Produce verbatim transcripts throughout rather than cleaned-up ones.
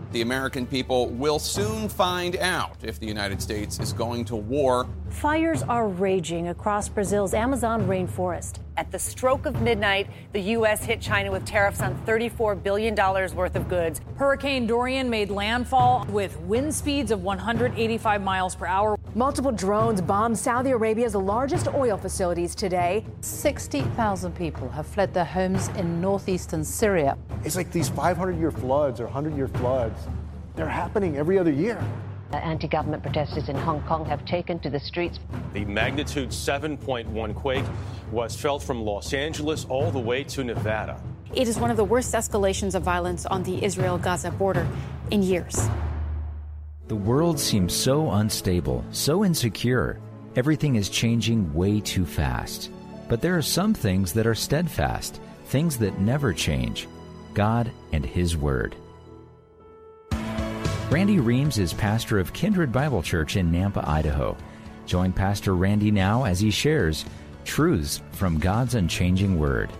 The American people will soon find out if the United States is going to war. Fires are raging across Brazil's Amazon rainforest. At the stroke of midnight, the U S hit China with tariffs on thirty-four billion dollars worth of goods. Hurricane Dorian made landfall with wind speeds of one hundred eighty-five miles per hour. Multiple drones bombed Saudi Arabia's largest oil facilities today. sixty thousand people have fled their homes in northeastern Syria. It's like these five hundred year floods or one hundred year floods, they're happening every other year. Anti-government protesters in Hong Kong have taken to the streets. The magnitude seven point one quake was felt from Los Angeles all the way to Nevada. It is one of the worst escalations of violence on the Israel-Gaza border in years. The world seems so unstable, so insecure. Everything is changing way too fast. But there are some things that are steadfast, things that never change. God and His Word. Randy Reams is pastor of Kindred Bible Church in Nampa, Idaho. Join Pastor Randy now as he shares truths from God's unchanging Word.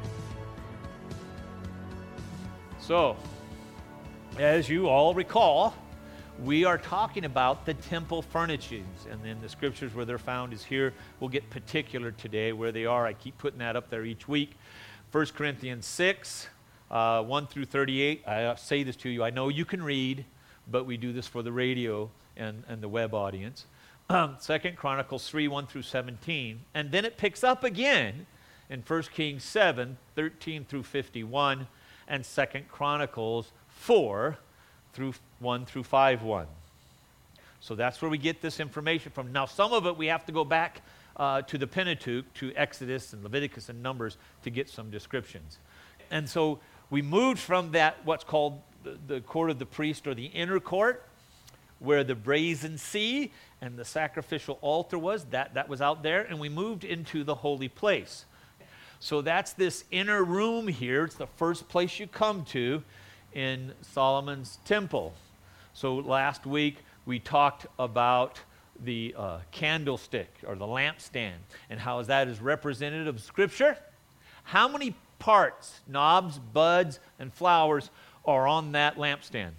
So, as you all recall, we are talking about the temple furnishings, and then the scriptures where they're found is here. We'll get particular today where they are. I keep putting that up there each week. First Corinthians six, uh, one through thirty-eight. I say this to you. I know you can read, but we do this for the radio and, and the web audience. Um, Second Chronicles three, one through seventeen. And then it picks up again in First Kings seven, thirteen through fifty-one, and Second Chronicles four, through one through five, one. So that's where we get this information from. Now, some of it we have to go back uh, to the Pentateuch, to Exodus and Leviticus and Numbers to get some descriptions. And so we moved from that, what's called the, the court of the priest, or the inner court, where the brazen sea and the sacrificial altar was. That, that was out there. And we moved into the holy place. So that's this inner room here. It's the first place you come to in Solomon's temple. So last week we talked about the uh, candlestick, or the lampstand, and how that is representative of Scripture. How many parts, knobs, buds, and flowers are on that lampstand?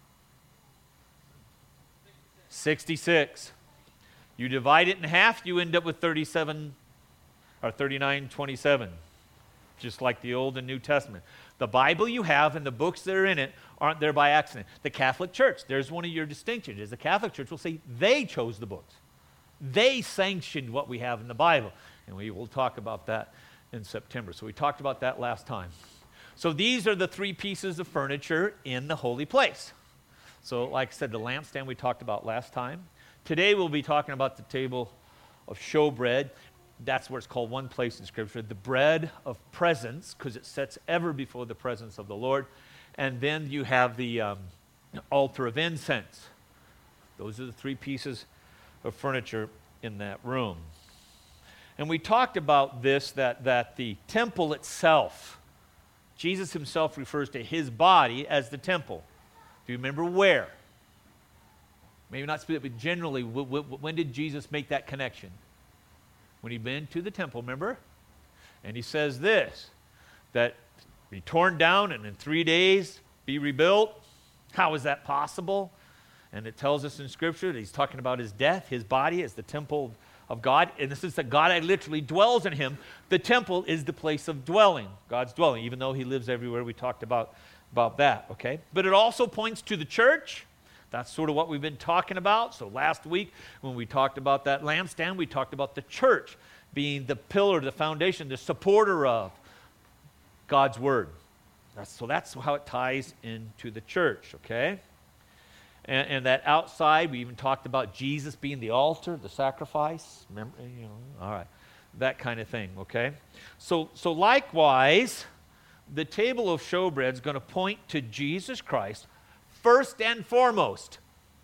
sixty-six. You divide it in half, you end up with thirty-seven, or thirty-nine twenty-seven, just like the Old and New Testament. The Bible you have and the books that are in it aren't there by accident. The Catholic Church, there's one of your distinctions, is the Catholic Church will say they chose the books. They sanctioned what we have in the Bible. And we will talk about that in September. So we talked about that last time. So these are the three pieces of furniture in the holy place. So like I said, the lampstand we talked about last time. Today we'll be talking about the table of showbread. That's where it's called one place in Scripture, the bread of presence, because it sets ever before the presence of the Lord. And then you have the um, altar of incense. Those are the three pieces of furniture in that room. And we talked about this, that, that the temple itself, Jesus himself refers to his body as the temple. Do you remember where? Maybe not specifically, but generally, w- w- when did Jesus make that connection? When he'd been to the temple, remember? And he says this, that be torn down and in three days be rebuilt. How is that possible? And it tells us in Scripture that he's talking about his death, his body as the temple of God. And this is that God literally dwells in him. The temple is the place of dwelling, God's dwelling, even though he lives everywhere. We talked about, about that, okay? But it also points to the church. That's sort of what we've been talking about. So last week when we talked about that lampstand, we talked about the church being the pillar, the foundation, the supporter of God's Word. That's, so that's how it ties into the church, okay? And, and that outside, we even talked about Jesus being the altar, the sacrifice. Remember, you know, all right, that kind of thing, okay? So, so likewise, the table of showbread is going to point to Jesus Christ first and foremost.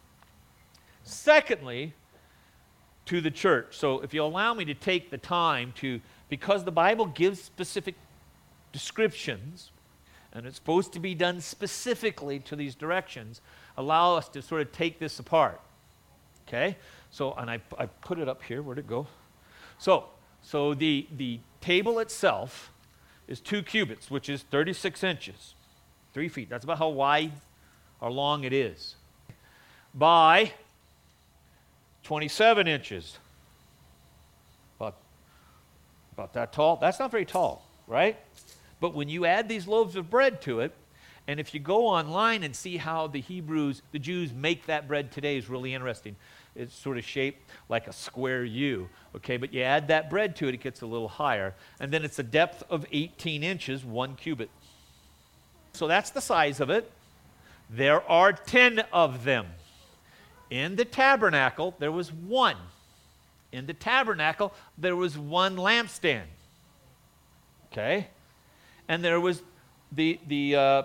Secondly, to the church. So if you allow me to take the time to, because the Bible gives specific descriptions, and it's supposed to be done specifically to these directions, allow us to sort of take this apart. Okay? So, and I, I put it up here. Where'd it go? So, so the, the table itself is two cubits, which is thirty-six inches, three feet. That's about how wide how long it is, by twenty-seven inches. About, about that tall. That's not very tall, right? But when you add these loaves of bread to it, and if you go online and see how the Hebrews, the Jews make that bread today, is really interesting. It's sort of shaped like a square U, okay? But you add that bread to it, it gets a little higher. And then it's a depth of eighteen inches, one cubit. So that's the size of it. There are ten of them. In the tabernacle, there was one. In the tabernacle, there was one lampstand. Okay? And there was the, the uh,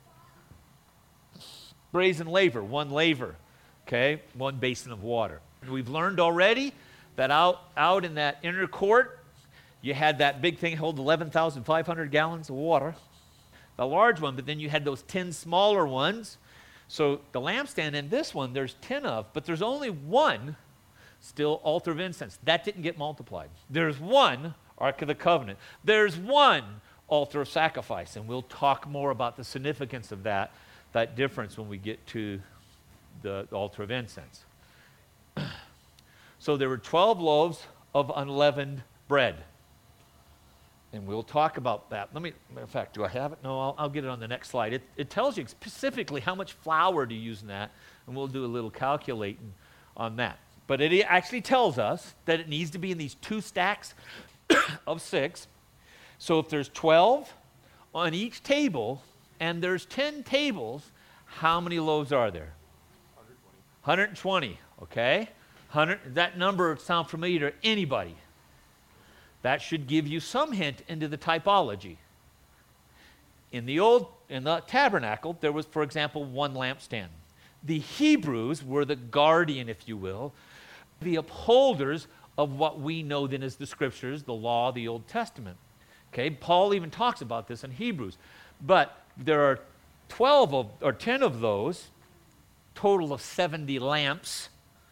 brazen laver, one laver. Okay? One basin of water. We've learned already that out, out in that inner court, you had that big thing hold eleven thousand five hundred gallons of water. The large one, but then you had those ten smaller ones. So the lampstand in this one, there's ten of, but there's only one still altar of incense. That didn't get multiplied. There's one Ark of the Covenant. There's one altar of sacrifice, and we'll talk more about the significance of that, that difference when we get to the, the altar of incense. So there were twelve loaves of unleavened bread. And we'll talk about that. Let me, matter of fact, do I have it? No, I'll, I'll get it on the next slide. It, it tells you specifically how much flour to use in that, and we'll do a little calculating on that. But it actually tells us that it needs to be in these two stacks of six. So if there's twelve on each table, and there's ten tables, how many loaves are there? one hundred twenty, okay? one hundred, that number sound familiar to anybody? That should give you some hint into the typology. In the old, in the tabernacle, there was, for example, one lampstand. The Hebrews were the guardian, if you will, the upholders of what we know then as the Scriptures, the law, the Old Testament. Okay, Paul even talks about this in Hebrews. But there are twelve of, or ten of those, total of seventy lamps.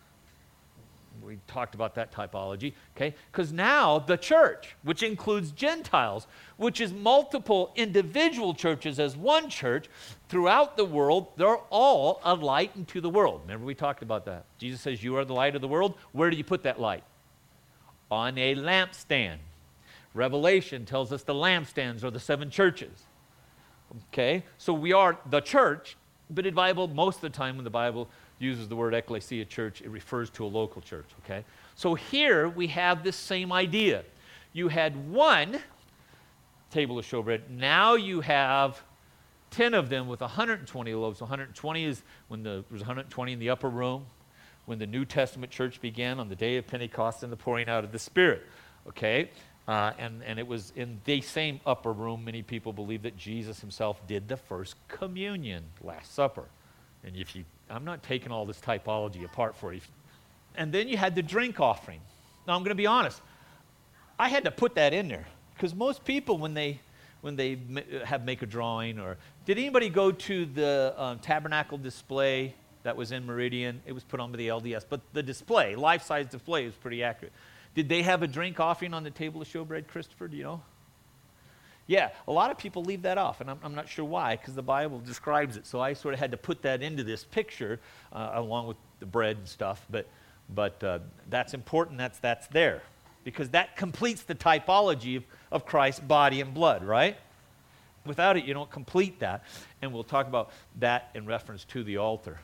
We talked about that typology, okay? Because now the church, which includes Gentiles, which is multiple individual churches as one church throughout the world, they're all a light into the world. Remember we talked about that. Jesus says, you are the light of the world. Where do you put that light? On a lampstand. Revelation tells us the lampstands are the seven churches. Okay? So we are the church, but in the Bible, most of the time when the Bible uses the word ecclesia, church, it refers to a local church, okay? So here we have this same idea. You had one table of showbread. Now you have ten of them with one hundred twenty loaves. one hundred twenty is when the, there was one hundred twenty in the upper room, when the New Testament church began on the day of Pentecost and the pouring out of the Spirit, okay? Uh, and, and it was in the same upper room, many people believe that Jesus himself did the first communion, Last Supper. And if you, I'm not taking all this typology apart for you. And then you had the drink offering. Now I'm going to be honest. I had to put that in there because most people, when they when they have make a drawing, or did anybody go to the um, tabernacle display that was in Meridian? It was put on by the L D S, but the display, life-size display, was pretty accurate. Did they have a drink offering on the table of showbread, Christopher? Do you know? Yeah, a lot of people leave that off, and I'm, I'm not sure why, because the Bible describes it. So I sort of had to put that into this picture uh, along with the bread and stuff. But, but uh, that's important. That's that's there, because that completes the typology of, of Christ's body and blood, right? Without it, you don't complete that, and we'll talk about that in reference to the altar.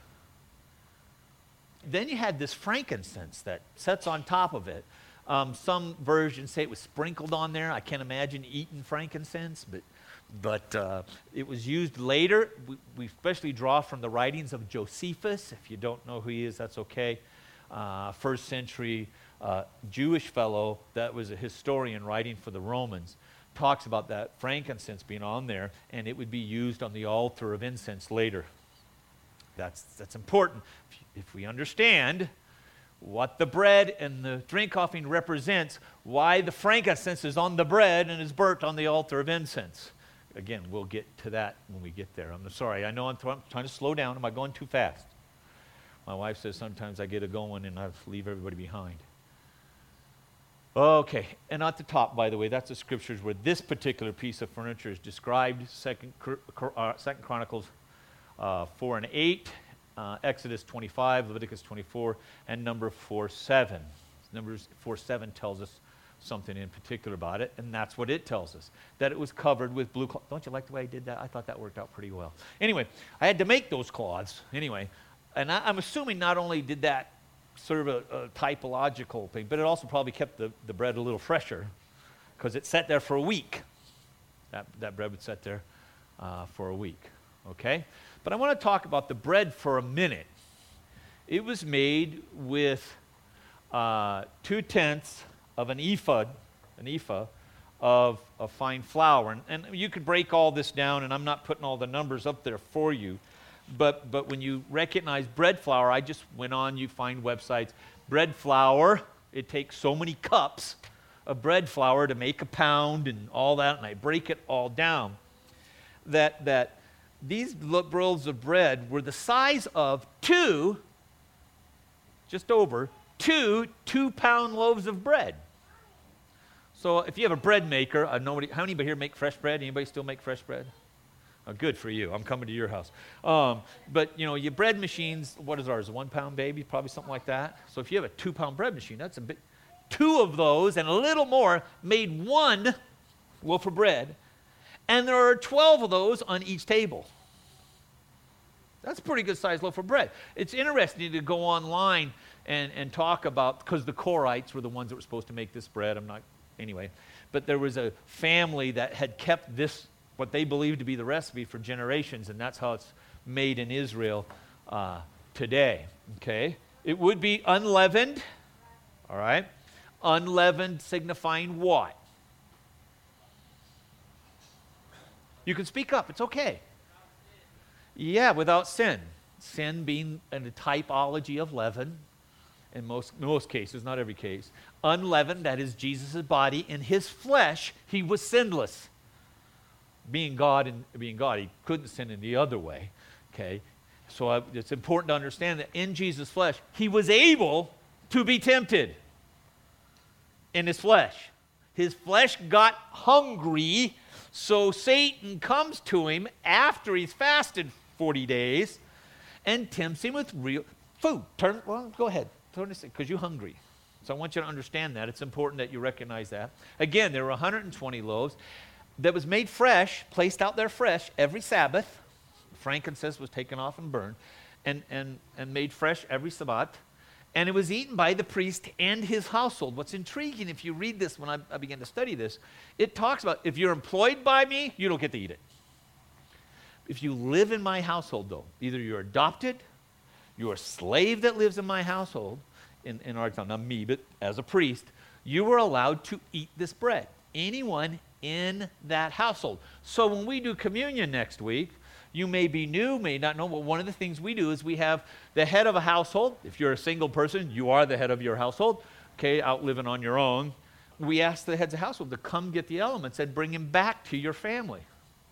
Then you had this frankincense that sits on top of it. Um, some versions say it was sprinkled on there. I can't imagine eating frankincense, but but uh, it was used later. We, we especially draw from the writings of Josephus. If you don't know who he is, that's okay. Uh, first century uh, Jewish fellow that was a historian writing for the Romans, talks about that frankincense being on there, and it would be used on the altar of incense later. That's, that's important. If, if we understand what the bread and the drink offering represents, why the frankincense is on the bread and is burnt on the altar of incense. Again, we'll get to that when we get there. I'm sorry, I know I'm, th- I'm trying to slow down. Am I going too fast? My wife says sometimes I get it going and I leave everybody behind. Okay, and at the top, by the way, that's the scriptures where this particular piece of furniture is described, Second, uh, Second Chronicles uh, four and eight, uh, Exodus twenty-five, Leviticus twenty-four, and number four seven. Numbers four seven tells us something in particular about it, and that's what it tells us, that it was covered with blue cloth. Don't you like the way I did that? I thought that worked out pretty well. Anyway, I had to make those cloths, anyway, and I, I'm assuming not only did that serve a, a typological thing, but it also probably kept the, the bread a little fresher, because it sat there for a week. That, that bread would sit there uh, for a week, okay? But I want to talk about the bread for a minute. It was made with uh, two-tenths of an ephah, an ephah of, of fine flour. And, and you could break all this down, and I'm not putting all the numbers up there for you. But, but when you recognize bread flour, I just went on, you find websites. Bread flour, it takes so many cups of bread flour to make a pound and all that, and I break it all down. That, that these loaves of bread were the size of two, just over, two two-pound loaves of bread. So if you have a bread maker, uh, nobody, how many here make fresh bread? Anybody still make fresh bread? Oh, good for you. I'm coming to your house. Um, but, you know, your bread machines, what is ours, a one-pound baby? Probably something like that. So if you have a two-pound bread machine, that's a bit. Two of those and a little more made one loaf of bread. And there are twelve of those on each table. That's a pretty good-sized loaf of bread. It's interesting to go online and, and talk about, because the Korhites were the ones that were supposed to make this bread. I'm not... Anyway, but there was a family that had kept this, what they believed to be the recipe, for generations, and that's how it's made in Israel uh, today, okay? It would be unleavened, all right? Unleavened signifying what? You can speak up, it's okay. Yeah, without sin. Sin being a typology of leaven. In most, most cases, not every case. Unleavened, that is Jesus' body. In his flesh, he was sinless. Being God and being God, he couldn't sin in the other way. Okay? So I, it's important to understand that in Jesus' flesh, he was able to be tempted in his flesh. His flesh got hungry, so Satan comes to him after he's fasted forty days and tempts him with real food. Turn, well, go ahead. Because you're hungry. So I want you to understand that. It's important that you recognize that. Again, there were one hundred twenty loaves that was made fresh, placed out there fresh every Sabbath. Frankincense was taken off and burned, and, and, and made fresh every Sabbath. And it was eaten by the priest and his household. What's intriguing, if you read this, when I, I began to study this, it talks about, if you're employed by me, you don't get to eat it. If you live in my household, though, either you're adopted, you're a slave that lives in my household, in, in our example, not me, but as a priest, you were allowed to eat this bread. Anyone in that household. So when we do communion next week, you may be new, may not know, but one of the things we do is we have the head of a household. If you're a single person, you are the head of your household, okay, out living on your own. We ask the heads of household to come get the elements and bring them back to your family.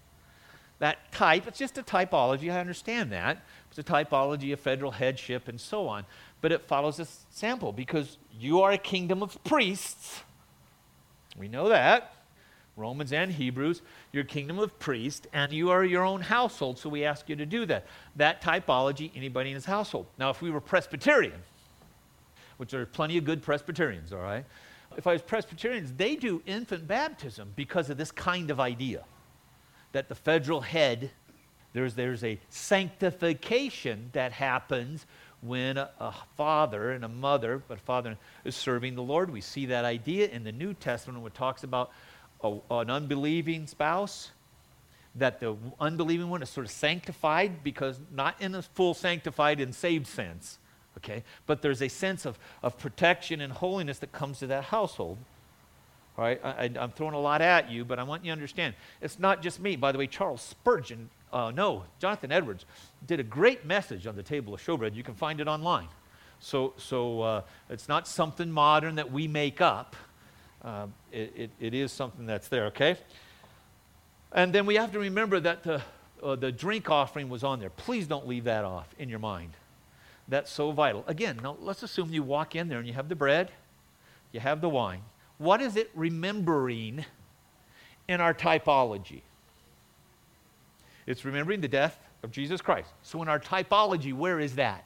That type, it's just a typology, I understand that. It's a typology of federal headship and so on. But it follows this sample because you are a kingdom of priests. We know that. Romans and Hebrews, you're a kingdom of priests, and you are your own household, so we ask you to do that. That typology, anybody in his household. Now, if we were Presbyterian, which there are plenty of good Presbyterians, all right? If I was Presbyterians, they do infant baptism because of this kind of idea. That the federal head, there's, there's a sanctification that happens when a, a father and a mother, but a father is serving the Lord. We see that idea in the New Testament when it talks about a, an unbelieving spouse, that the unbelieving one is sort of sanctified, because not in a full sanctified and saved sense, okay, but there's a sense of, of protection and holiness that comes to that household. All right, I, I, I'm throwing a lot at you, but I want you to understand, it's not just me. By the way, Charles Spurgeon, uh, no, Jonathan Edwards did a great message on the table of showbread. You can find it online. So, so uh, it's not something modern that we make up. Uh, it, it, it is something that's there, okay? And then we have to remember that the, uh, the drink offering was on there. Please don't leave that off in your mind. That's so vital. Again, now let's assume you walk in there and you have the bread, you have the wine. What is it remembering in our typology? It's remembering the death, of Jesus Christ. So in our typology, where is that?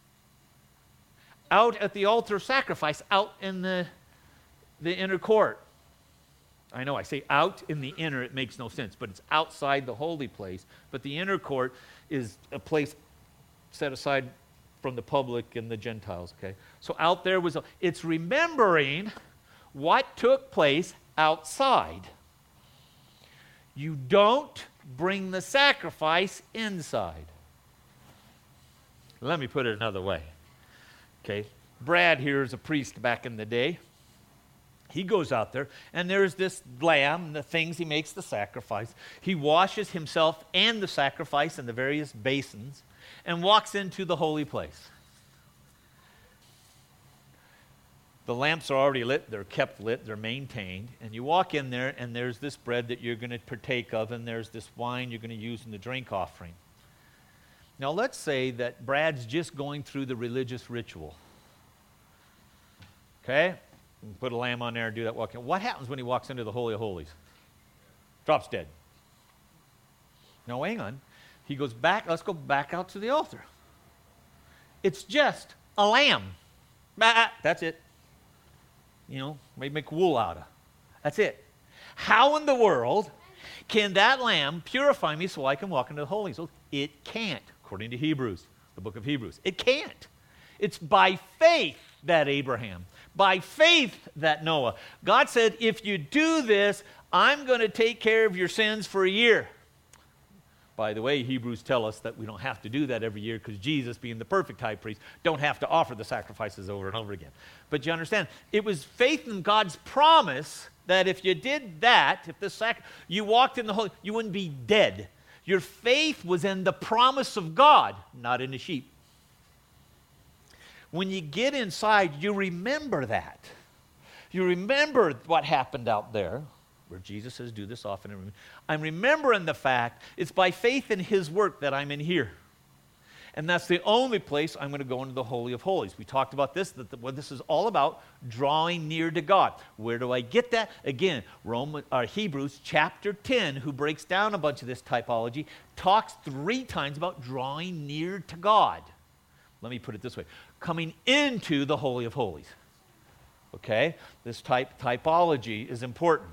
Out at the altar of sacrifice, out in the, the inner court. I know I say out in the inner, it makes no sense, but it's outside the holy place. But the inner court is a place set aside from the public and the Gentiles, okay? So out there was, a, it's remembering what took place outside. You don't bring the sacrifice inside. Let me put it another way. Okay, Brad here is a priest back in the day. He goes out there, and there's this lamb, and the things he makes the sacrifice. He washes himself and the sacrifice in the various basins and walks into the holy place. The lamps are already lit, they're kept lit, they're maintained, and you walk in there, and there's this bread that you're going to partake of, and there's this wine you're going to use in the drink offering. Now let's say that Brad's just going through the religious ritual. Okay? Put a lamb on there and do that walk in. What happens when he walks into the Holy of Holies? Drops dead. No, hang on. He goes back, let's go back out to the altar. It's just a lamb. That's it. You know, maybe make wool out of. That's it. How in the world can that lamb purify me so I can walk into the Holy of Holies? It can't, according to Hebrews, the book of Hebrews. It can't. It's by faith that Abraham, by faith that Noah. God said, if you do this, I'm going to take care of your sins for a year. By the way, Hebrews tell us that we don't have to do that every year because Jesus, being the perfect high priest, don't have to offer the sacrifices over and over again. But you understand, it was faith in God's promise that if you did that, if the sac- you walked in the Holy, you wouldn't be dead. Your faith was in the promise of God, not in the sheep. When you get inside, you remember that. You remember what happened out there, where Jesus says, do this often. I'm remembering the fact it's by faith in his work that I'm in here. And that's the only place I'm going to go into the Holy of Holies. We talked about this, that the, what this is all about, drawing near to God. Where do I get that? Again, Roman, or Hebrews chapter ten, who breaks down a bunch of this typology, talks three times about drawing near to God. Let me put it this way. Coming into the Holy of Holies. Okay? This type typology is important.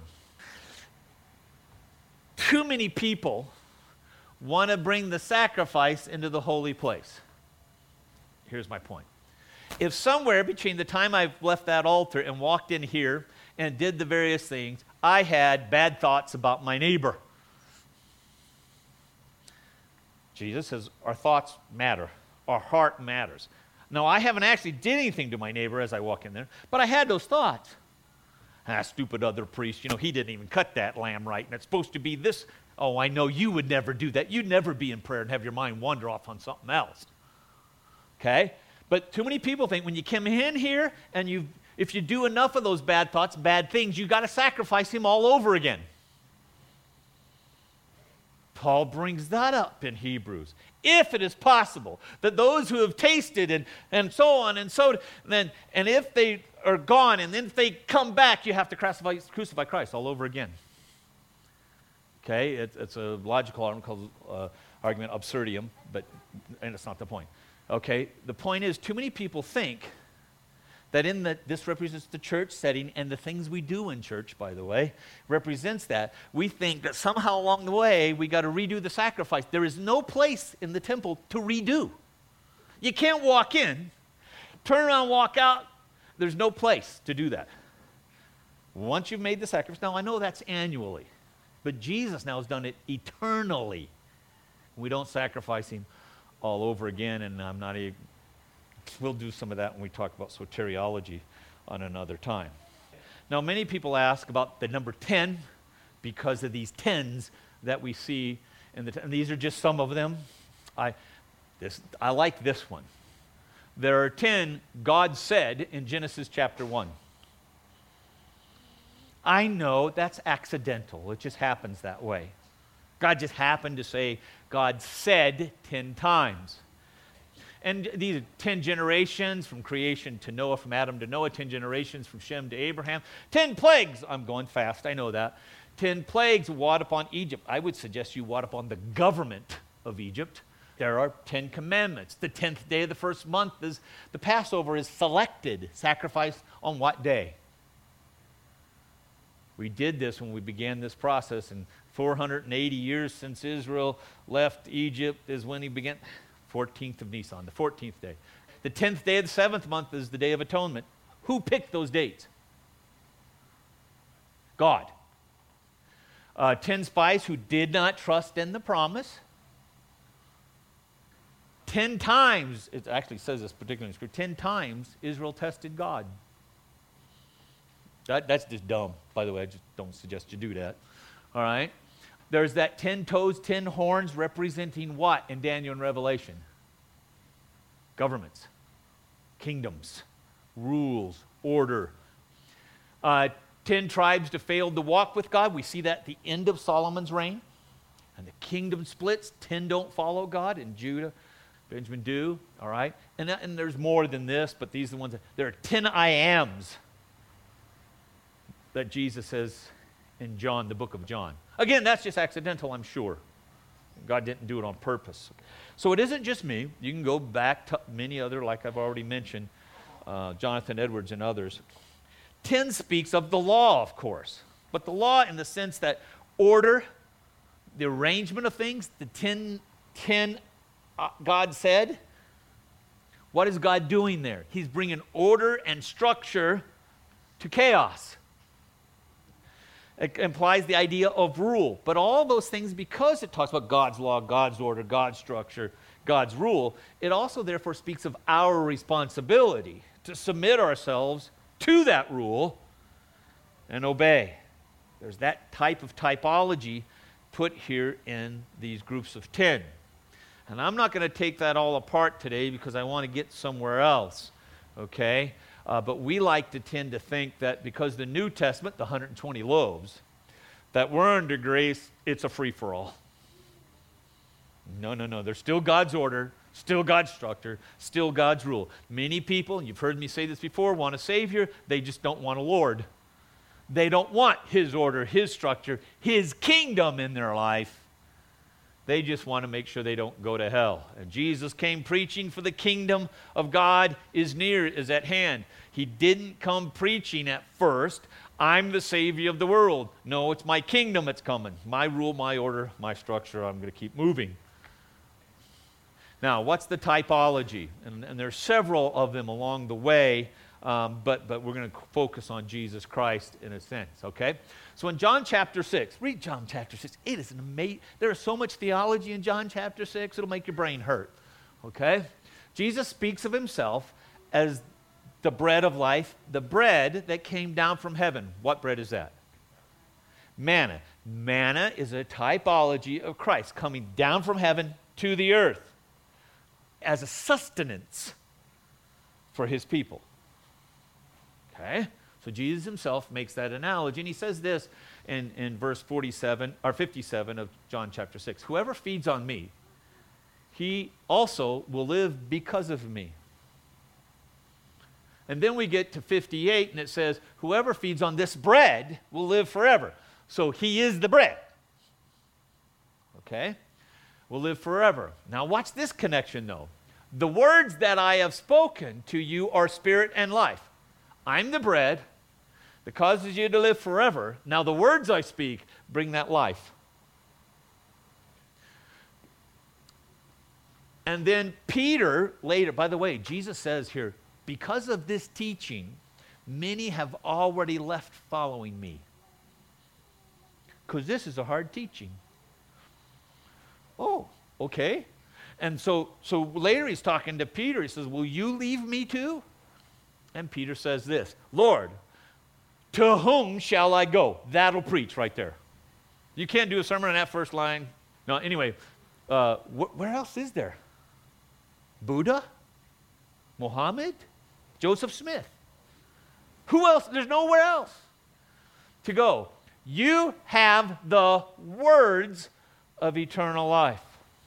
Too many people want to bring the sacrifice into the holy place. Here's my point. If somewhere between the time I've left that altar and walked in here and did the various things, I had bad thoughts about my neighbor. Jesus says our thoughts matter. Our heart matters. Now, I haven't actually did anything to my neighbor as I walk in there, but I had those thoughts. Ah, stupid other priest, you know, he didn't even cut that lamb right, and it's supposed to be this. Oh, I know you would never do that. You'd never be in prayer and have your mind wander off on something else. Okay? But too many people think when you come in here and you, if you do enough of those bad thoughts, bad things, you got to sacrifice him all over again. Paul brings that up in Hebrews. If it is possible that those who have tasted and, and so on and so, then, and if they are gone and then if they come back, you have to crucify, crucify Christ all over again. Okay, it, it's a logical argument called uh, argument absurdium, but and it's not the point. Okay, the point is too many people think that in the, this represents the church setting, and the things we do in church, by the way, represents that. We think that somehow along the way, we got to redo the sacrifice. There is no place in the temple to redo. You can't walk in, turn around, walk out. There's no place to do that. Once you've made the sacrifice, now I know that's annually, but Jesus now has done it eternally. We don't sacrifice him all over again, and I'm not even... We'll do some of that when we talk about soteriology on another time. Now, many people ask about the number ten because of these tens that we see, in the, and these are just some of them. I, this, I like this one. There are ten, God said in Genesis chapter one. I know that's accidental. It just happens that way. God just happened to say, God said ten times. And these are ten generations from creation to Noah, from Adam to Noah, ten generations from Shem to Abraham. Ten plagues. I'm going fast, I know that. Ten plagues wrought upon Egypt. I would suggest you wrought upon the government of Egypt. There are Ten Commandments. The tenth day of the first month is the Passover is selected, sacrificed on what day? We did this when we began this process, and four hundred eighty years since Israel left Egypt is when he began. fourteenth of Nisan, the fourteenth day. The tenth day of the seventh month is the Day of Atonement. Who picked those dates? God. Uh, ten spies who did not trust in the promise. Ten times, it actually says this particularly in Scripture, ten times Israel tested God. That, that's just dumb, by the way. I just don't suggest you do that. All right? There's that ten toes, ten horns representing what in Daniel and Revelation? Governments, kingdoms, rules, order. Uh, ten tribes that failed to walk with God. We see that at the end of Solomon's reign. And the kingdom splits. Ten don't follow God, and Judah, Benjamin do. All right? And, that, and there's more than this, but these are the ones that, there are ten I ams that Jesus says in John, the book of John. Again, that's just accidental, I'm sure. God didn't do it on purpose. So it isn't just me. You can go back to many other, like I've already mentioned, uh, Jonathan Edwards and others. Ten speaks of the law, of course. But the law in the sense that order, the arrangement of things, the ten, ten uh, God said. What is God doing there? He's bringing order and structure to chaos. It implies the idea of rule. But all those things, because it talks about God's law, God's order, God's structure, God's rule, it also therefore speaks of our responsibility to submit ourselves to that rule and obey. There's that type of typology put here in these groups of ten. And I'm not going to take that all apart today because I want to get somewhere else, okay? Uh, but we like to tend to think that because the New Testament, the one hundred twenty loaves, that we're under grace, it's a free-for-all. No, no, no. There's still God's order, still God's structure, still God's rule. Many people, and you've heard me say this before, want a Savior. They just don't want a Lord. They don't want His order, His structure, His kingdom in their life. They just want to make sure they don't go to hell. And Jesus came preaching for the kingdom of God is near, is at hand. He didn't come preaching at first, I'm the Savior of the world. No, it's my kingdom that's coming. My rule, my order, my structure, I'm going to keep moving. Now, what's the typology? And, and there's several of them along the way, um, but, but we're going to focus on Jesus Christ in a sense, okay? So in John chapter six, read John chapter six. It is an amazing, there is so much theology in John chapter six, it'll make your brain hurt, okay? Jesus speaks of himself as the bread of life, the bread that came down from heaven. What bread is that? Manna. Manna is a typology of Christ coming down from heaven to the earth as a sustenance for his people. Okay? So Jesus himself makes that analogy, and he says this in, in verse forty-seven or fifty-seven of John chapter six. Whoever feeds on me, he also will live because of me. And then we get to fifty-eight, and it says, whoever feeds on this bread will live forever. So he is the bread. Okay? Will live forever. Now watch this connection though. The words that I have spoken to you are spirit and life. I'm the bread that causes you to live forever. Now the words I speak bring that life. And then Peter later, by the way, Jesus says here, because of this teaching, many have already left following me. Because this is a hard teaching. Oh, okay. And so, so later he's talking to Peter. He says, will you leave me too? And Peter says this, Lord, to whom shall I go? That'll preach right there. You can't do a sermon on that first line. No, anyway, uh, wh- where else is there? Buddha? Muhammad? Joseph Smith? Who else? There's nowhere else to go. You have the words of eternal life.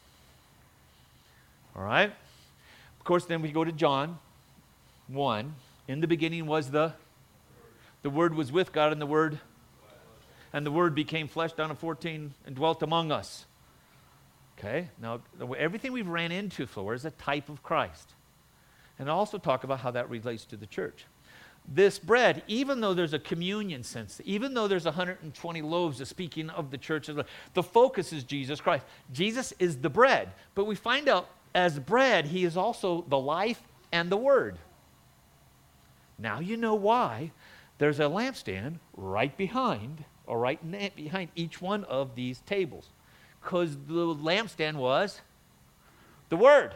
All right? Of course, then we go to John one. In the beginning was the, the Word was with God, and the Word, and the Word became flesh, down to fourteen, and dwelt among us. Okay? Now, everything we've ran into for is a type of Christ. And I'll also talk about how that relates to the church. This bread, even though there's a communion sense, even though there's one hundred twenty loaves, of speaking of the church, the focus is Jesus Christ. Jesus is the bread. But we find out as bread, he is also the life and the word. Now you know why there's a lampstand right behind, or right na- behind each one of these tables. Because the lampstand was the word.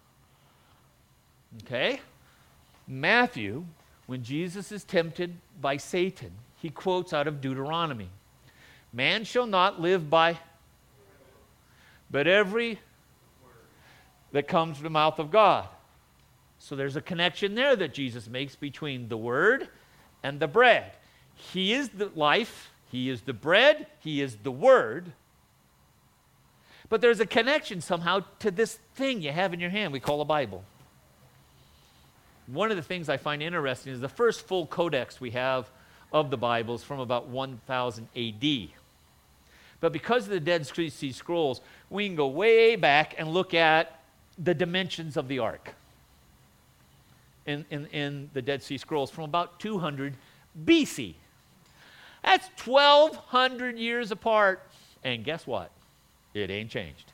Okay? Matthew, when Jesus is tempted by Satan, he quotes out of Deuteronomy. Man shall not live by, but every that comes from the mouth of God. So there's a connection there that Jesus makes between the word and the bread. He is the life, he is the bread, he is the word. But there's a connection somehow to this thing you have in your hand we call a Bible. One of the things I find interesting is the first full codex we have of the Bible is from about one thousand A D. But because of the Dead Sea Scrolls, we can go way back and look at the dimensions of the ark in, in, in the Dead Sea Scrolls from about two hundred B C. That's twelve hundred years apart. And guess what? It ain't changed.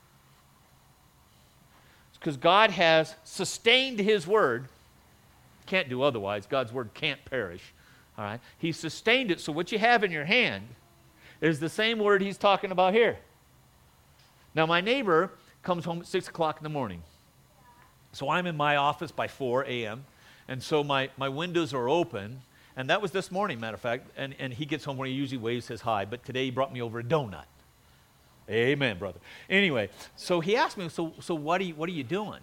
It's because God has sustained his word. Can't do otherwise. God's word can't perish. All right? He sustained it, so what you have in your hand is the same word he's talking about here. Now, my neighbor comes home at six o'clock in the morning. So I'm in my office by four a.m., and so my, my windows are open, and that was this morning, matter of fact, and, and he gets home when he usually waves his hi, but today he brought me over a donut. Amen, brother. Anyway, so he asked me, so, so what, are you, what are you doing?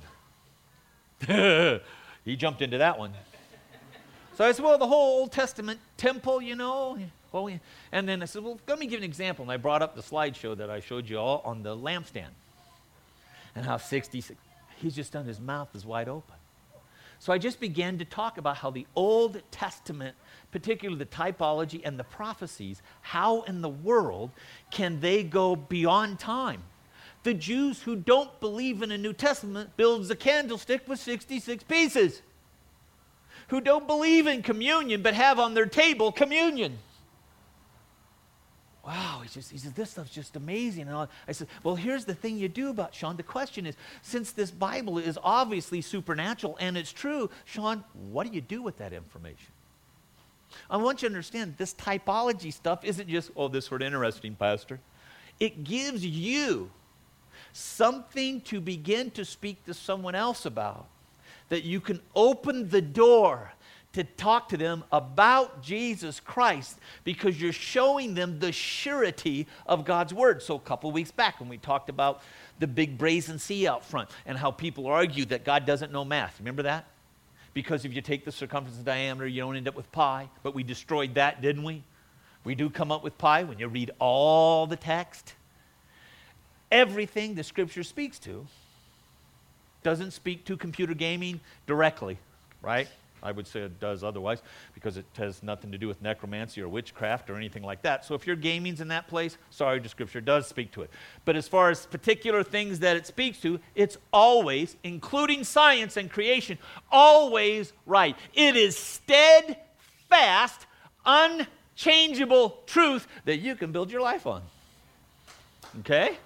He jumped into that one. So I said, well, the whole Old Testament temple, you know. Well, and then I said, well, let me give an example. And I brought up the slideshow that I showed you all on the lampstand. And how sixty-six, he's just done, his mouth is wide open. So I just began to talk about how the Old Testament, particularly the typology and the prophecies, how in the world can they go beyond time? The Jews who don't believe in a New Testament builds a candlestick with sixty-six pieces. Who don't believe in communion but have on their table communion. Wow, he just he says, this stuff's just amazing. And all. I said, well, here's the thing you do about Sean. The question is, since this Bible is obviously supernatural and it's true, Sean, what do you do with that information? I want you to understand this typology stuff isn't just, oh, this word interesting, Pastor. It gives you something to begin to speak to someone else about, that you can open the door to talk to them about Jesus Christ because you're showing them the surety of God's word. So a couple weeks back when we talked about the big brazen sea out front and how people argue that God doesn't know math. Remember that? Because if you take the circumference and diameter, you don't end up with pi. But we destroyed that, didn't we? We do come up with pi when you read all the text. Everything the Scripture speaks to doesn't speak to computer gaming directly, right? I would say it does otherwise because it has nothing to do with necromancy or witchcraft or anything like that. So if your gaming's in that place, sorry, the Scripture does speak to it. But as far as particular things that it speaks to, it's always, including science and creation, always right. It is steadfast, unchangeable truth that you can build your life on. Okay?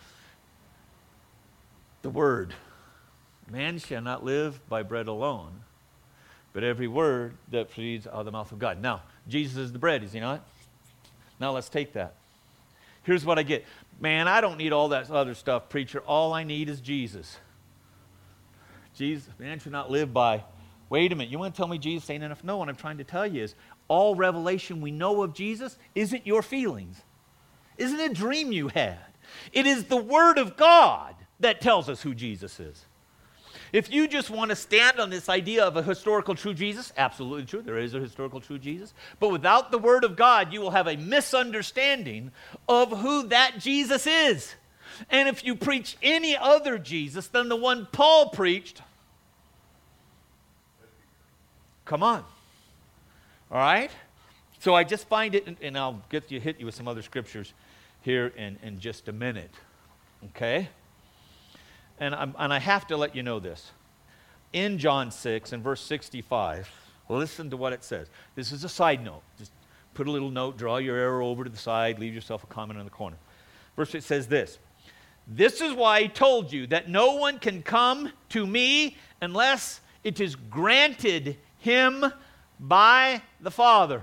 The Word. Man shall not live by bread alone, but every word that proceeds out of the mouth of God. Now, Jesus is the bread, is he not? Now let's take that. Here's what I get. Man, I don't need all that other stuff, preacher. All I need is Jesus. Jesus, man should not live by. Wait a minute, you want to tell me Jesus ain't enough? No, what I'm trying to tell you is all revelation we know of Jesus isn't your feelings. Isn't a dream you had. It is the Word of God that tells us who Jesus is. If you just want to stand on this idea of a historical true Jesus, absolutely true, there is a historical true Jesus, but without the Word of God, you will have a misunderstanding of who that Jesus is. And if you preach any other Jesus than the one Paul preached, come on. All right? So I just find it, and I'll get you hit you with some other scriptures here in, in just a minute. Okay? And, I'm, and I have to let you know this. In John six, in verse sixty-five, listen to what it says. This is a side note. Just put a little note, draw your arrow over to the side, leave yourself a comment in the corner. Verse it says this. This is why I told you that no one can come to me unless it is granted him by the Father.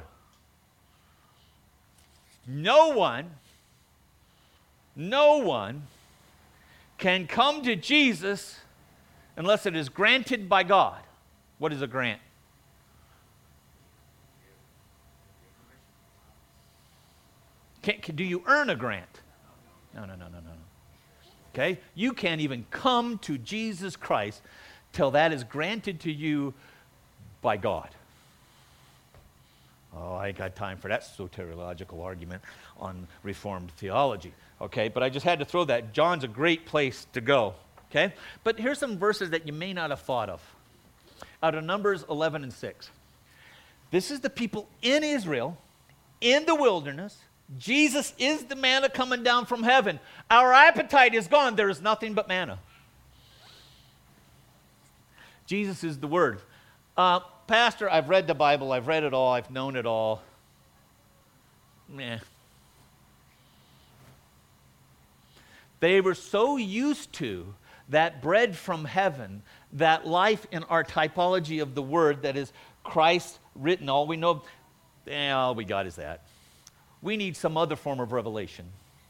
No one, no one can come to Jesus unless it is granted by God. What is a grant? Can, can, do you earn a grant? No, no, no, no, no. Okay? You can't even come to Jesus Christ till that is granted to you by God. Oh, I ain't got time for that soteriological argument on Reformed theology. Okay? But I just had to throw that. John's a great place to go. Okay? But here's some verses that you may not have thought of. Out of Numbers eleven and six. This is the people in Israel, in the wilderness. Jesus is the manna coming down from heaven. Our appetite is gone. There is nothing but manna. Jesus is the Word. Uh, Pastor, I've read the Bible. I've read it all. I've known it all. Meh. They were so used to that bread from heaven, that life in our typology of the Word that is Christ written. All we know, eh, all we got is that. We need some other form of revelation.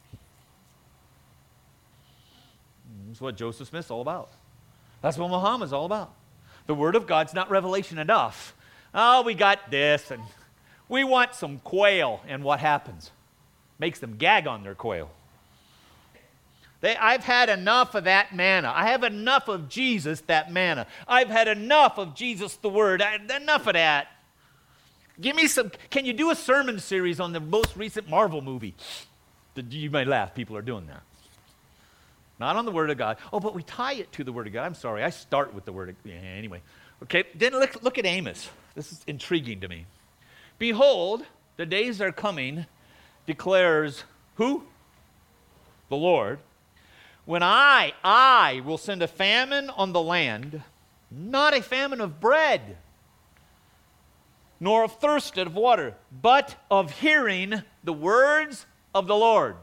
That's what Joseph Smith's all about. That's what Muhammad's all about. The Word of God's not revelation enough. Oh, we got this, and we want some quail, and what happens? Makes them gag on their quail. They, I've had enough of that manna. I have enough of Jesus, that manna. I've had enough of Jesus, the Word. I, enough of that. Give me some, can you do a sermon series on the most recent Marvel movie? You may laugh, people are doing that. Not on the Word of God. Oh, but we tie it to the Word of God. I'm sorry, I start with the Word of God. Yeah, anyway. Okay, then look, look at Amos. This is intriguing to me. Behold, the days are coming, declares who? The Lord. When I, I will send a famine on the land, not a famine of bread, nor of thirst of water, but of hearing the words of the Lord.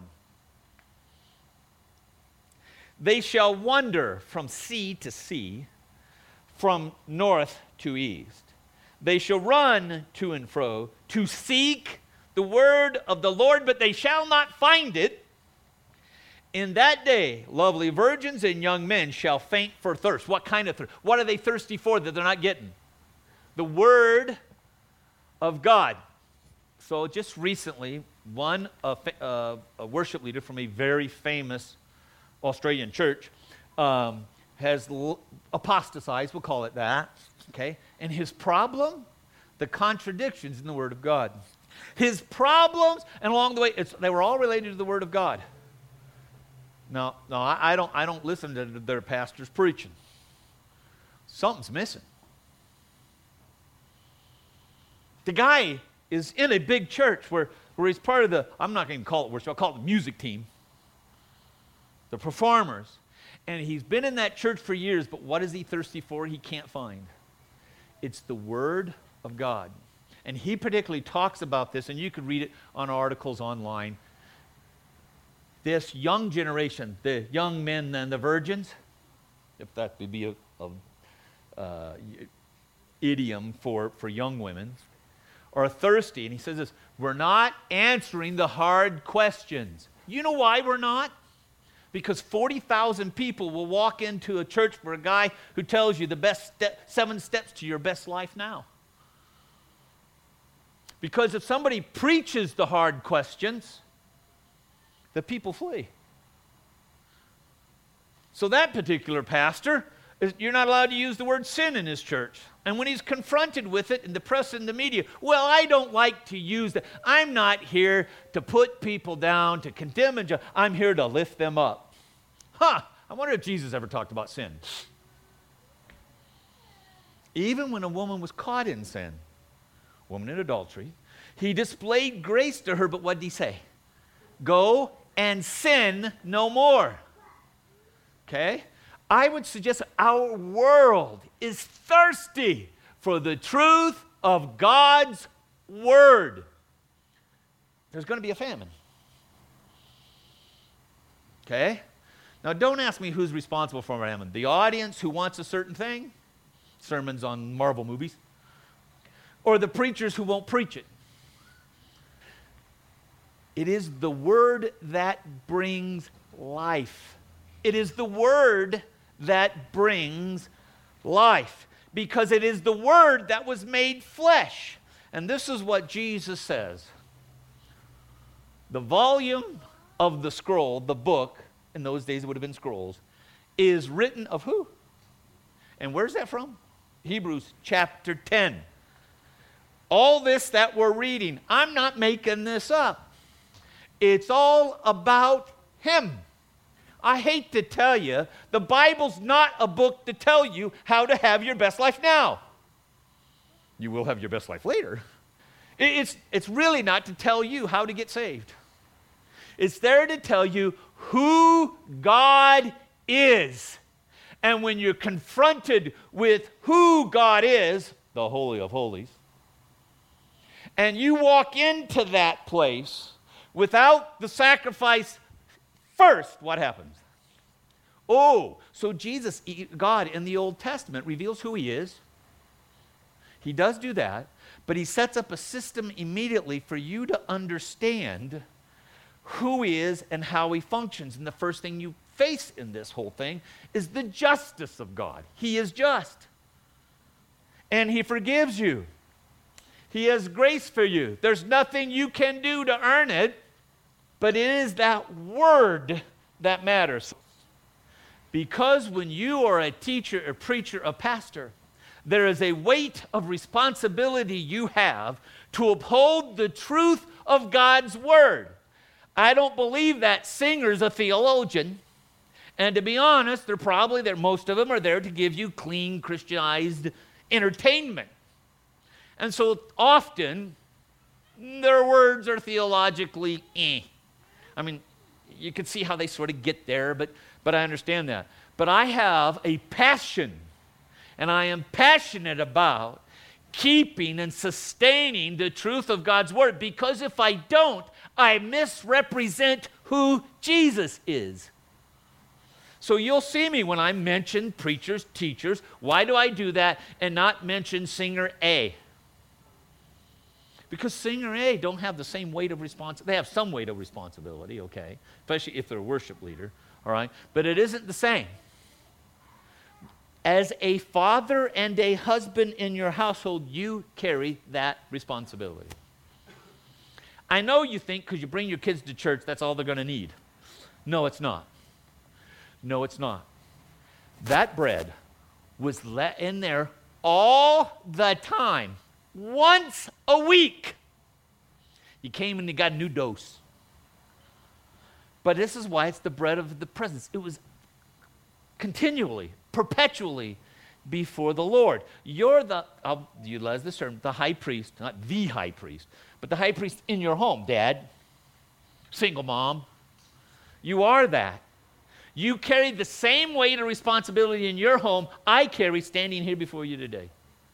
They shall wander from sea to sea, from north to east. They shall run to and fro to seek the word of the Lord, but they shall not find it. In that day, lovely virgins and young men shall faint for thirst. What kind of thirst? What are they thirsty for that they're not getting? The word of God. So just recently, one a, uh, a worship leader from a very famous Australian church um, has l- apostatized, we'll call it that, okay? And his problem, the contradictions in the Word of God. His problems, and along the way, it's, they were all related to the Word of God. No, no, I, I don't. I don't listen to their pastors preaching. Something's missing. The guy is in a big church where, where he's part of the, I'm not going to call it worship, I'll call it the music team, the performers. And he's been in that church for years, but what is he thirsty for? He can't find. It's the Word of God. And he particularly talks about this, and you could read it on articles online. This young generation, the young men and the virgins, if that would be a, a uh, idiom for, for young women, are thirsty. And he says this, we're not answering the hard questions. You know why we're not? Because forty thousand people will walk into a church for a guy who tells you the best step, seven steps to your best life now. Because if somebody preaches the hard questions, the people flee. So that particular pastor, is, you're not allowed to use the word sin in his church. And when he's confronted with it in the press and the media, well, I don't like to use that. I'm not here to put people down, to condemn and judge. I'm here to lift them up. Huh, I wonder if Jesus ever talked about sin. Even when a woman was caught in sin, woman in adultery, he displayed grace to her, but what did he say? Go and sin no more. Okay? I would suggest our world is thirsty for the truth of God's word. There's going to be a famine. Okay? Now, don't ask me who's responsible for famine. The audience who wants a certain thing, sermons on Marvel movies, or the preachers who won't preach it. It is the word that brings life. It is the word that brings life, because it is the word that was made flesh. And this is what Jesus says. The volume of the scroll, the book, in those days it would have been scrolls, is written of who? And where's that from? Hebrews chapter ten. All this that we're reading, I'm not making this up. It's all about him. I hate to tell you, the Bible's not a book to tell you how to have your best life now. You will have your best life later. It's, it's really not to tell you how to get saved. It's there to tell you who God is. And when you're confronted with who God is, the Holy of Holies, and you walk into that place without the sacrifice first, what happens? Oh, so Jesus, God in the Old Testament reveals who he is. He does do that, but he sets up a system immediately for you to understand who he is and how he functions. And the first thing you face in this whole thing is the justice of God. He is just. And he forgives you. He has grace for you. There's nothing you can do to earn it, but it is that word that matters. Because when you are a teacher, a preacher, a pastor, there is a weight of responsibility you have to uphold the truth of God's word. I don't believe that singer's a theologian. And to be honest, they're probably there, most of them are there to give you clean, Christianized entertainment. And so often, their words are theologically eh. I mean, you can see how they sort of get there, but, but I understand that. But I have a passion, and I am passionate about keeping and sustaining the truth of God's word, because if I don't, I misrepresent who Jesus is. So you'll see me when I mention preachers, teachers. Why do I do that and not mention singer A? Because singer A don't have the same weight of responsibility. They have some weight of responsibility, okay, especially if they're a worship leader, all right? But it isn't the same. As a father and a husband in your household, you carry that responsibility. I know you think because you bring your kids to church, that's all they're going to need. No, it's not. No, it's not. That bread was let in there all the time. Once a week. You came and you got a new dose. But this is why it's the bread of the presence. It was continually, perpetually before the Lord. You're the, I'll utilize this term, the high priest, not the high priest, but the high priest in your home, Dad, single mom. You are that. You carry the same weight of responsibility in your home I carry standing here before you today.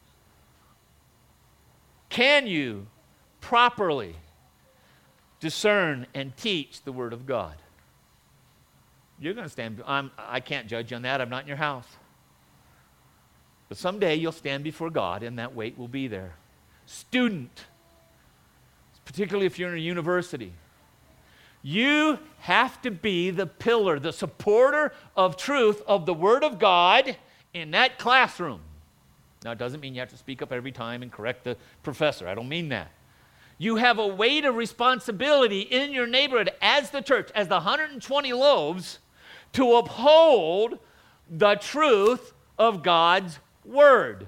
Can you properly discern and teach the Word of God? You're going to stand, I'm, I can't judge you on that. I'm not in your house. But someday you'll stand before God and that weight will be there. Student, particularly if you're in a university, you have to be the pillar, the supporter of truth of the Word of God in that classroom. Now, it doesn't mean you have to speak up every time and correct the professor. I don't mean that. You have a weight of responsibility in your neighborhood as the church, as the one hundred twenty loaves, to uphold the truth of God's word.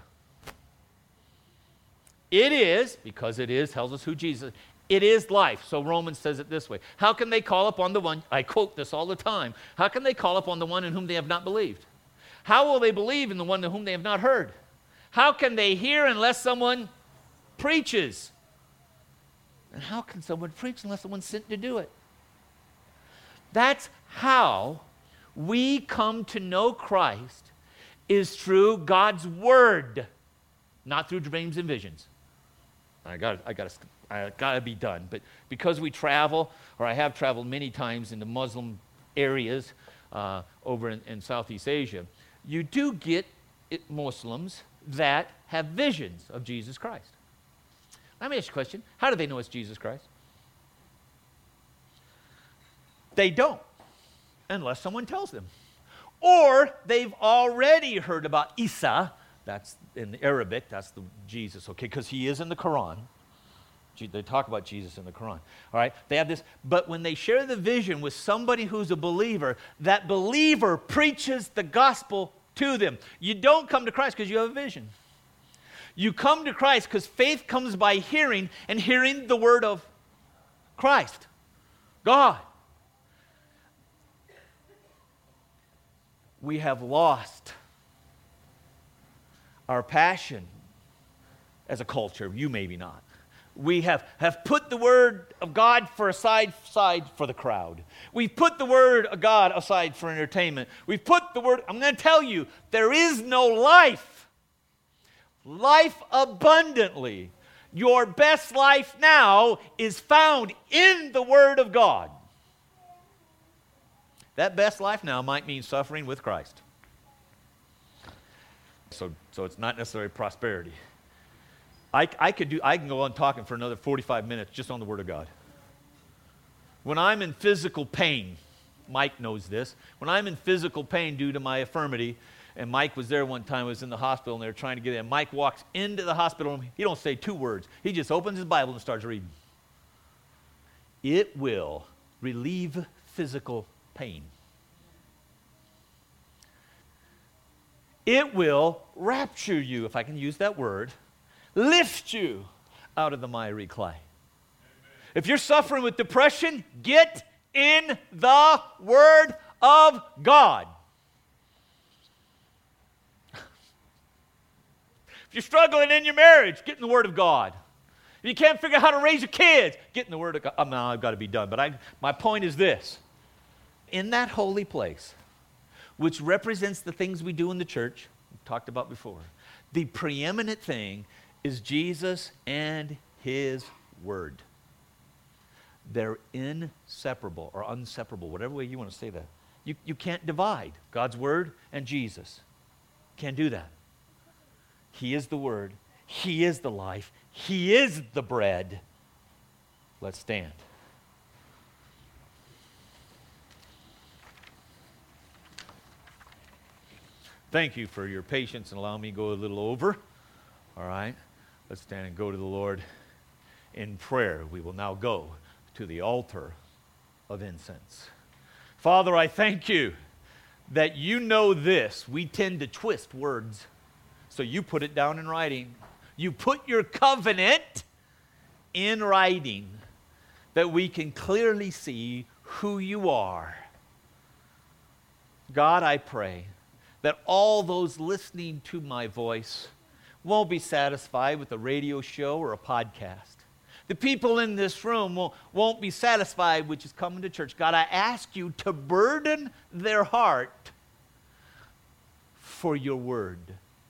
It is, because it is, tells us who Jesus is. It is life. So Romans says it this way. How can they call upon the one, I quote this all the time, how can they call upon the one in whom they have not believed? How will they believe in the one in whom they have not heard? How can they hear unless someone preaches? And how can someone preach unless someone's sent to do it? That's how we come to know Christ is through God's Word, not through dreams and visions. I got I got I got to be done. But because we travel, or I have traveled many times into Muslim areas uh, over in, in Southeast Asia, you do get it, Muslims that have visions of Jesus Christ. Let me ask you a question. How do they know it's Jesus Christ? They don't, unless someone tells them. Or they've already heard about Isa. That's in the Arabic, that's the Jesus, okay, because he is in the Quran. They talk about Jesus in the Quran, all right? They have this, but when they share the vision with somebody who's a believer, that believer preaches the gospel to them. You don't come to Christ because you have a vision. You come to Christ because faith comes by hearing, and hearing the word of Christ, God. We have lost our passion as a culture. You maybe not. We have, have put the word of God for aside side for the crowd. We've put the word of God aside for entertainment. We've put the word, I'm going to tell you, there is no life. Life abundantly. Your best life now is found in the Word of God. That best life now might mean suffering with Christ. So, so it's not necessarily prosperity. I, I could do. I can go on talking for another forty-five minutes just on the Word of God. When I'm in physical pain, Mike knows this. When I'm in physical pain due to my infirmity, and Mike was there one time, I was in the hospital, and they were trying to get in. Mike walks into the hospital room. He don't say two words. He just opens his Bible and starts reading. It will relieve physical pain. It will rapture you, if I can use that word, lift you out of the miry clay. Amen. If you're suffering with depression, get in the Word of God. If you're struggling in your marriage, get in the Word of God. If you can't figure out how to raise your kids, get in the Word of God. Oh, no, I've got to be done. But I, my point is this. In that holy place, which represents the things we do in the church, we've talked about before, the preeminent thing is Jesus and His Word. They're inseparable or inseparable, whatever way you want to say that. You, you can't divide God's Word and Jesus. Can't do that. He is the Word. He is the life. He is the bread. Let's stand. Thank you for your patience and allowing me to go a little over. All right. Let's stand and go to the Lord in prayer. We will now go to the altar of incense. Father, I thank you that you know this. We tend to twist words. So you put it down in writing. You put your covenant in writing that we can clearly see who you are. God, I pray that all those listening to my voice won't be satisfied with a radio show or a podcast. The people in this room won't, won't be satisfied with just coming to church. God, I ask you to burden their heart for your word.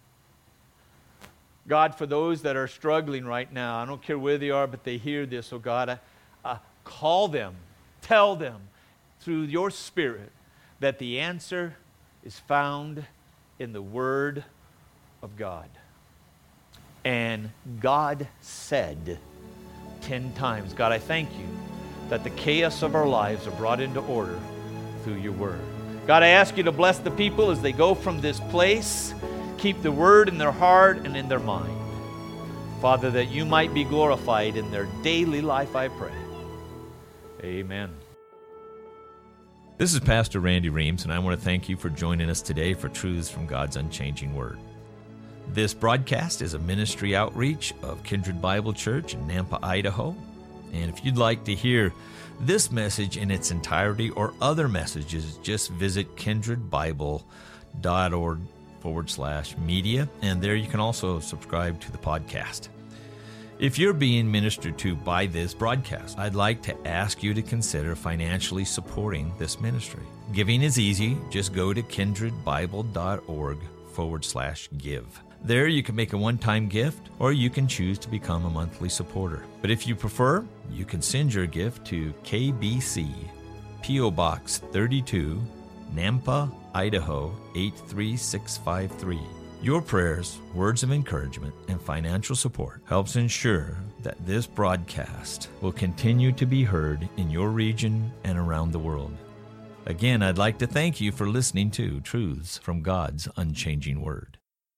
God, for those that are struggling right now, I don't care where they are, but they hear this, oh God, I, I call them, tell them through your Spirit that the answer is found in the Word of God. And God said ten times, God, I thank you that the chaos of our lives are brought into order through your Word. God, I ask you to bless the people as they go from this place. Keep the Word in their heart and in their mind. Father, that you might be glorified in their daily life, I pray. Amen. This is Pastor Randy Reams, and I want to thank you for joining us today for Truths from God's Unchanging Word. This broadcast is a ministry outreach of Kindred Bible Church in Nampa, Idaho. And if you'd like to hear this message in its entirety or other messages, just visit kindredbible.org forward slash media, and there you can also subscribe to the podcast. If you're being ministered to by this broadcast, I'd like to ask you to consider financially supporting this ministry. Giving is easy. Just go to kindredbible.org forward slash give. There you can make a one-time gift, or you can choose to become a monthly supporter. But if you prefer, you can send your gift to K B C, P O Box thirty-two, Nampa, Idaho eight three six five three. Your prayers, words of encouragement, and financial support helps ensure that this broadcast will continue to be heard in your region and around the world. Again, I'd like to thank you for listening to Truths from God's Unchanging Word.